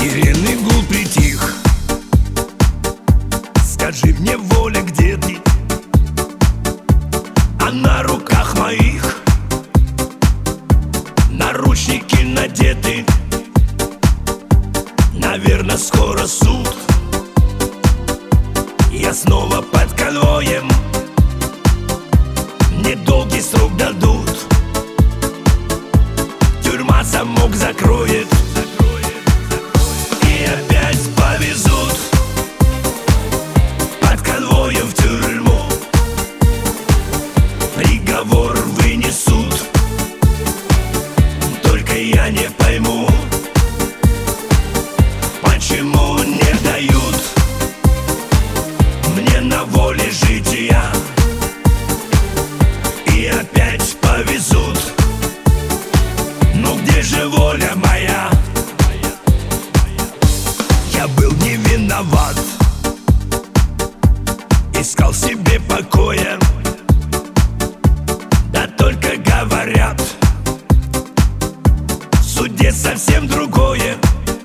Сиренный гул притих. Скажи мне, воля, где ты? А на руках моих наручники надеты. Наверно, скоро суд. Я снова под конвоем. Мне долгий срок дадут. Тюрьма замок закроет. И опять повезут под конвоем в тюрьму. Приговор вынесут. Только я не пойму, почему не дают мне на воле жития. И опять повезут. Но где же воля моя? Я был не виноват, искал себе покоя. Да только говорят, в суде совсем другое.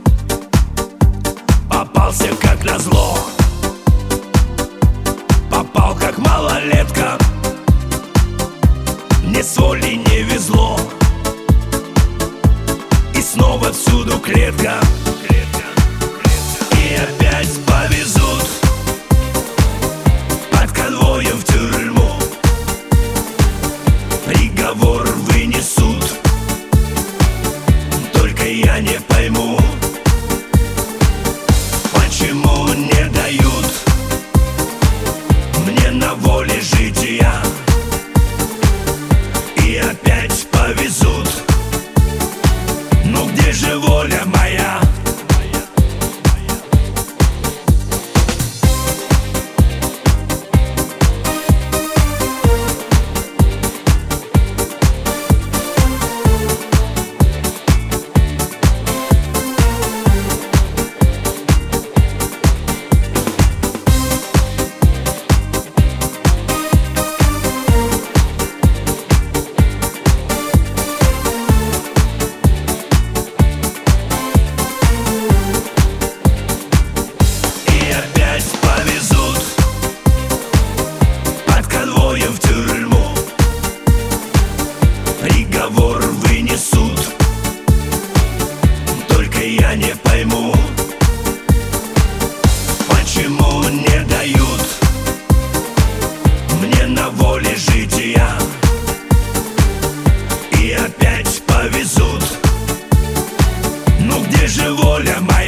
Попался как назло, попал как малолетка. Мне с волей не везло, и снова всюду клетка. И опять повезут под конвоем в тюрьму. Приговор вынесут. Только я не пойму, почему не дают мне на воле жития. И опять повезут. Ну где же воля моя? В тюрьму приговор вынесут. Только я не пойму, почему не дают мне на воле жития. И опять повезут. Ну где же воля моя?